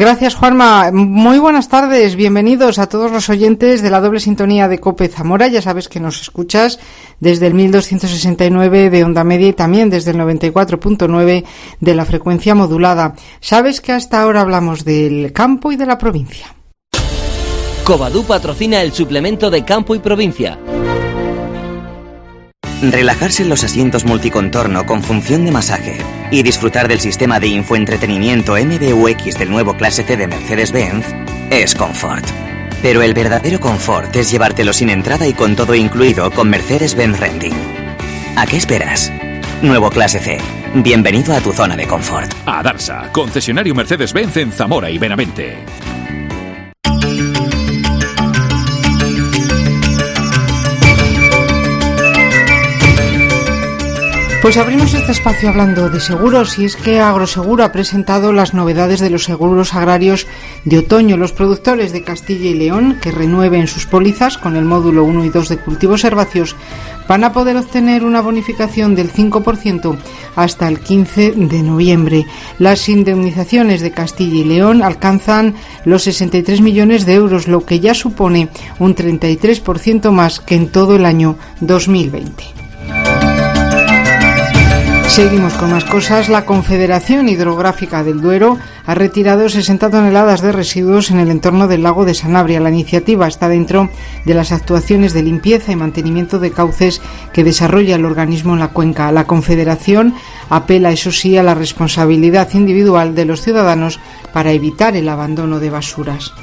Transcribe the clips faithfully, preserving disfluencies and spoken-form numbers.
Gracias, Juanma. Muy buenas tardes. Bienvenidos a todos los oyentes de la doble sintonía de COPE Zamora. Ya sabes que nos escuchas desde el mil doscientos sesenta y nueve de onda media y también desde el noventa y cuatro punto nueve de la frecuencia modulada. Sabes que hasta ahora hablamos del campo y de la provincia. Covadú patrocina el suplemento de campo y provincia. Relajarse en los asientos multicontorno con función de masaje y disfrutar del sistema de infoentretenimiento M B U X del nuevo Clase C de Mercedes-Benz es confort. Pero el verdadero confort es llevártelo sin entrada y con todo incluido con Mercedes-Benz Renting. ¿A qué esperas? Nuevo Clase C. Bienvenido a tu zona de confort. A Darsa, concesionario Mercedes-Benz en Zamora y Benavente. Pues abrimos este espacio hablando de seguros y es que Agroseguro ha presentado las novedades de los seguros agrarios de otoño. Los productores de Castilla y León que renueven sus pólizas con el módulo uno y dos de cultivos herbáceos van a poder obtener una bonificación del cinco por ciento hasta el quince de noviembre. Las indemnizaciones de Castilla y León alcanzan los sesenta y tres millones de euros, lo que ya supone un treinta y tres por ciento más que en todo el año dos mil veinte. Seguimos con más cosas. La Confederación Hidrográfica del Duero ha retirado sesenta toneladas de residuos en el entorno del lago de Sanabria. La iniciativa está dentro de las actuaciones de limpieza y mantenimiento de cauces que desarrolla el organismo en la cuenca. La Confederación apela, eso sí, a la responsabilidad individual de los ciudadanos para evitar el abandono de basuras.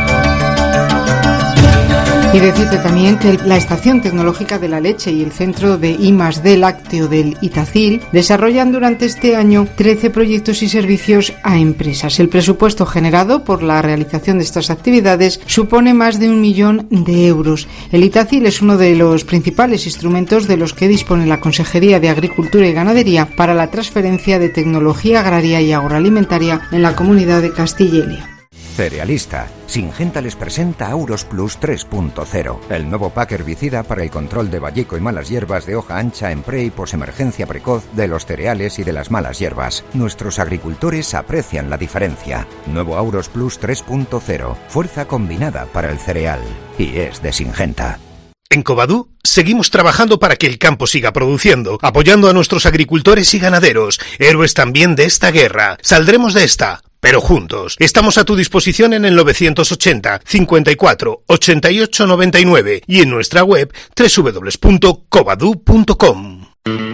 Y decirte también que la Estación Tecnológica de la Leche y el Centro de I más D Lácteo del Itacil desarrollan durante este año trece proyectos y servicios a empresas. El presupuesto generado por la realización de estas actividades supone más de un millón de euros. El Itacil es uno de los principales instrumentos de los que dispone la Consejería de Agricultura y Ganadería para la transferencia de tecnología agraria y agroalimentaria en la comunidad de Castilla y León. Cerealista. Singenta les presenta Auros Plus tres punto cero, el nuevo pack herbicida para el control de valleco y malas hierbas de hoja ancha en pre y posemergencia precoz de los cereales y de las malas hierbas. Nuestros agricultores aprecian la diferencia. Nuevo Auros Plus tres punto cero, fuerza combinada para el cereal. Y es de Singenta. En Covadú seguimos trabajando para que el campo siga produciendo, apoyando a nuestros agricultores y ganaderos, héroes también de esta guerra. Saldremos de esta, pero juntos. Estamos a tu disposición en el novecientos ochenta, cincuenta y cuatro, ochenta y ocho, noventa y nueve y en nuestra web doble u doble u doble u punto covadú punto com.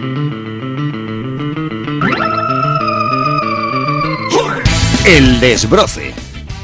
El desbroce.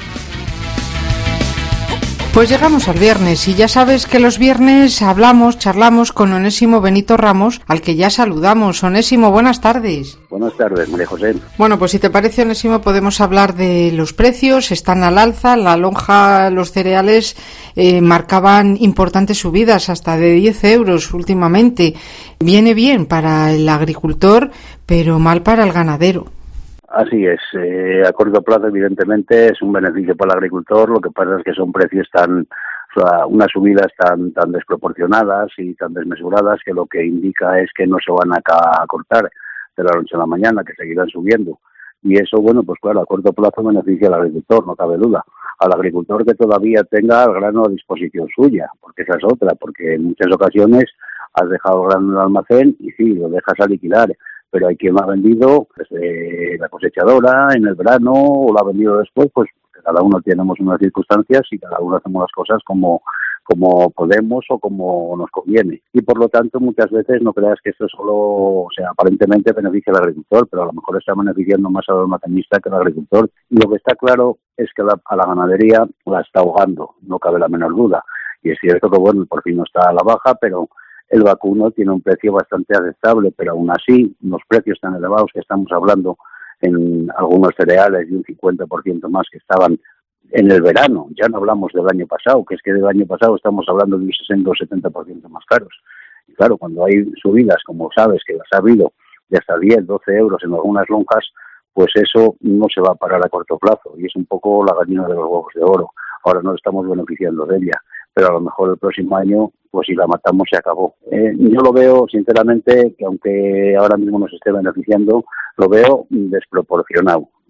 Pues llegamos al viernes y ya sabes que los viernes hablamos, charlamos con Onésimo Benito Ramos, al que ya saludamos. Onésimo, buenas tardes. Buenas tardes, María José. Bueno, pues si te parece, Onésimo, podemos hablar de los precios. Están al alza, la lonja, los cereales eh, marcaban importantes subidas, hasta de diez euros últimamente. Viene bien para el agricultor, pero mal para el ganadero. Así es, eh, a corto plazo evidentemente es un beneficio para el agricultor, lo que pasa es que son precios tan, o sea, unas subidas tan tan desproporcionadas y tan desmesuradas que lo que indica es que no se van a, a cortar de la noche a la mañana, que seguirán subiendo. Y eso, bueno, pues claro, a corto plazo beneficia al agricultor, no cabe duda. Al agricultor que todavía tenga el grano a disposición suya, porque esa es otra, porque en muchas ocasiones has dejado el grano en el almacén y sí, lo dejas a liquidar, pero hay quien lo ha vendido desde la cosechadora, en el verano, o lo ha vendido después, pues cada uno tenemos unas circunstancias y cada uno hacemos las cosas como, como podemos o como nos conviene. Y por lo tanto, muchas veces no creas que esto solo, o sea, aparentemente beneficia al agricultor, pero a lo mejor está beneficiando más al almacenista que al agricultor. Y lo que está claro es que la, a la ganadería la está ahogando, no cabe la menor duda. Y es cierto que, bueno, por fin no está a la baja, pero el vacuno tiene un precio bastante aceptable, pero aún así, los precios tan elevados que estamos hablando en algunos cereales y un cincuenta por ciento más que estaban en el verano, ya no hablamos del año pasado, que es que del año pasado estamos hablando de un sesenta o setenta por ciento más caros. Y claro, cuando hay subidas, como sabes que las ha habido, de hasta diez, doce euros en algunas lonjas, pues eso no se va a parar a corto plazo y es un poco la gallina de los huevos de oro. Ahora no estamos beneficiando de ella, pero a lo mejor el próximo año, pues si la matamos, se acabó. Eh, yo lo veo, sinceramente, que aunque ahora mismo nos esté beneficiando, lo veo desproporcionado.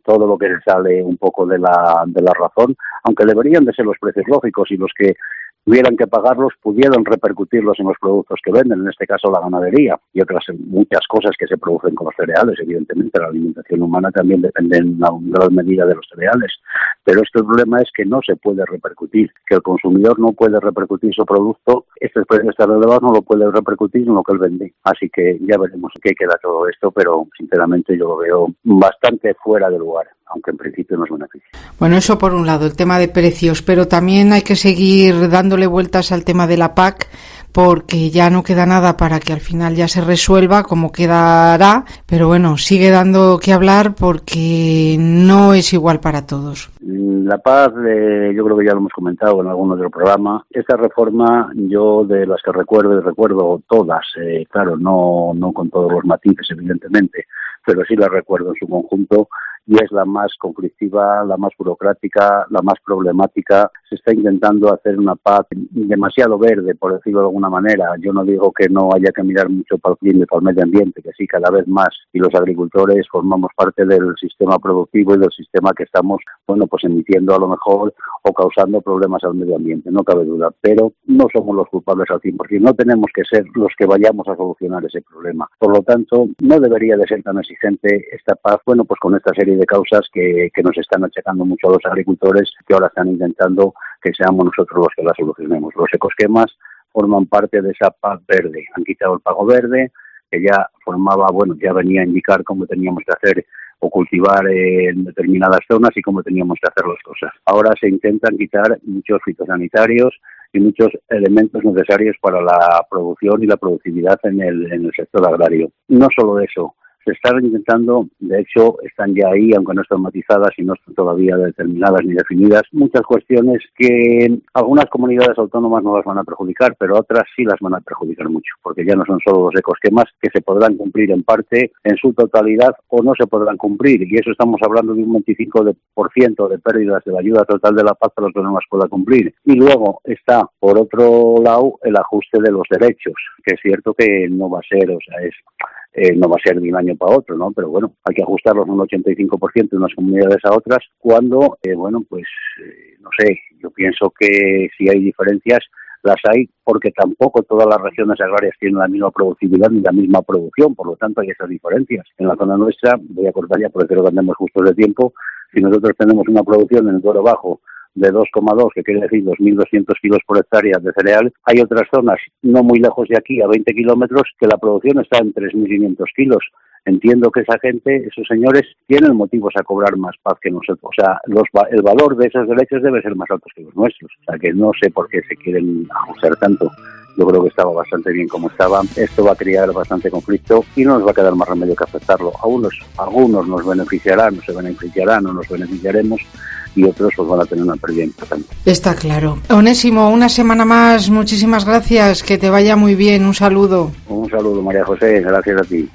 todo lo que se sale un poco de la, de la razón, aunque deberían de ser los precios lógicos y los que tuvieran que pagarlos, pudieran repercutirlos en los productos que venden, en este caso la ganadería y otras muchas cosas que se producen con los cereales. Evidentemente, la alimentación humana también depende en una gran medida de los cereales, pero este problema es que no se puede repercutir, que el consumidor no puede repercutir su producto, este precio está elevado, no lo puede repercutir en lo que él vende. Así que ya veremos en qué queda todo esto, pero sinceramente yo lo veo bastante fuera de lugar, aunque en principio no es beneficio. Bueno, eso por un lado, el tema de precios, pero también hay que seguir dándole vueltas al tema de la P A C, porque ya no queda nada para que al final ya se resuelva como quedará, pero bueno, sigue dando que hablar porque no es igual para todos. La P A C, eh, yo creo que ya lo hemos comentado en algún otro programa, esta reforma yo de las que recuerdo, y recuerdo todas, eh, claro, no, no con todos los matices evidentemente, pero sí las recuerdo en su conjunto, y es la más conflictiva, la más burocrática, la más problemática. Se está intentando hacer una P A C demasiado verde, por decirlo de alguna manera. Yo no digo que no haya que mirar mucho para el clima y para el medio ambiente, que sí, cada vez más. Y los agricultores formamos parte del sistema productivo y del sistema que estamos, bueno, pues emitiendo a lo mejor o causando problemas al medio ambiente, no cabe duda. Pero no somos los culpables al cien por ciento, no tenemos que ser los que vayamos a solucionar ese problema. Por lo tanto, no debería de ser tan exigente esta P A C, bueno, pues con esta serie de causas que, que nos están achacando mucho a los agricultores, que ahora están intentando que seamos nosotros los que la solucionemos. Los ecosquemas forman parte de esa P A C verde. Han quitado el pago verde, que ya formaba, bueno, ya venía a indicar cómo teníamos que hacer o cultivar en determinadas zonas y cómo teníamos que hacer las cosas. Ahora se intentan quitar muchos fitosanitarios y muchos elementos necesarios para la producción y la productividad en el, en el sector agrario. No solo eso, se están intentando, de hecho están ya ahí, aunque no están matizadas y no están todavía determinadas ni definidas, muchas cuestiones que algunas comunidades autónomas no las van a perjudicar, pero otras sí las van a perjudicar mucho, porque ya no son solo los ecosquemas que se podrán cumplir en parte, en su totalidad, o no se podrán cumplir, y eso estamos hablando de un veinticinco por ciento de pérdidas de la ayuda total de la P A C para los que no las pueda cumplir. Y luego está, por otro lado, el ajuste de los derechos, que es cierto que no va a ser, o sea, es... Eh, no va a ser de un año para otro, ¿no? Pero bueno, hay que ajustarlos un ochenta y cinco por ciento de unas comunidades a otras, cuando, eh, bueno, pues, eh, no sé, yo pienso que si hay diferencias, las hay porque tampoco todas las regiones agrarias tienen la misma productividad ni la misma producción, por lo tanto hay esas diferencias. En la zona nuestra, voy a cortar ya porque creo que andamos justos de tiempo, si nosotros tenemos una producción en el Duero Bajo de dos coma dos, que quiere decir dos mil doscientos kilos por hectárea de cereal, hay otras zonas no muy lejos de aquí, a veinte kilómetros, que la producción está en tres mil quinientos kilos. Entiendo que esa gente, esos señores, tienen motivos a cobrar más P A C que nosotros. O sea, los, el valor de esos derechos debe ser más alto que los nuestros. O sea, que no sé por qué se quieren ajustar tanto. Yo creo que estaba bastante bien como estaba. Esto va a crear bastante conflicto y no nos va a quedar más remedio que aceptarlo. Algunos, algunos nos beneficiarán, no se beneficiarán, no nos beneficiaremos, y otros pues van a tener una pérdida importante. Está claro. Onésimo, una semana más, muchísimas gracias, que te vaya muy bien, un saludo. Un saludo, María José, gracias a ti.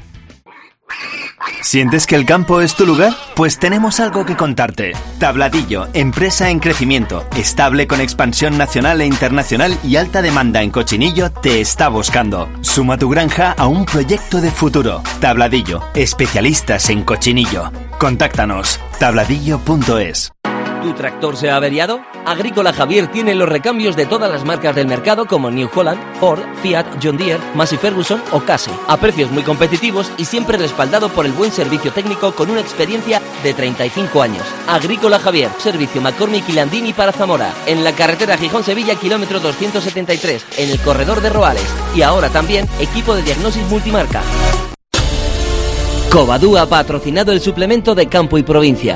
¿Sientes que el campo es tu lugar? Pues tenemos algo que contarte. Tabladillo, empresa en crecimiento, estable con expansión nacional e internacional y alta demanda en cochinillo, te está buscando. Suma tu granja a un proyecto de futuro. Tabladillo, especialistas en cochinillo. Contáctanos, tabladillo punto es. ¿Tu tractor se ha averiado? Agrícola Javier tiene los recambios de todas las marcas del mercado como New Holland, Ford, Fiat, John Deere, Massey Ferguson o Case, a precios muy competitivos y siempre respaldado por el buen servicio técnico con una experiencia de treinta y cinco años. Agrícola Javier, servicio McCormick y Landini para Zamora, en la carretera Gijón-Sevilla, kilómetro doscientos setenta y tres, en el corredor de Roales, y ahora también equipo de diagnosis multimarca. Covadú ha patrocinado el suplemento de Campo y Provincia.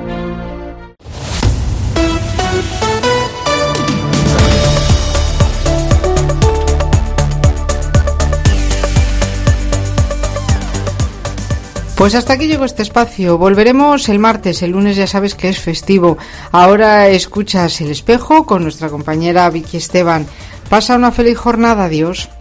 Pues hasta aquí llegó este espacio. Volveremos el martes, el lunes ya sabes que es festivo. Ahora escuchas El Espejo con nuestra compañera Vicky Esteban. Pasa una feliz jornada, adiós.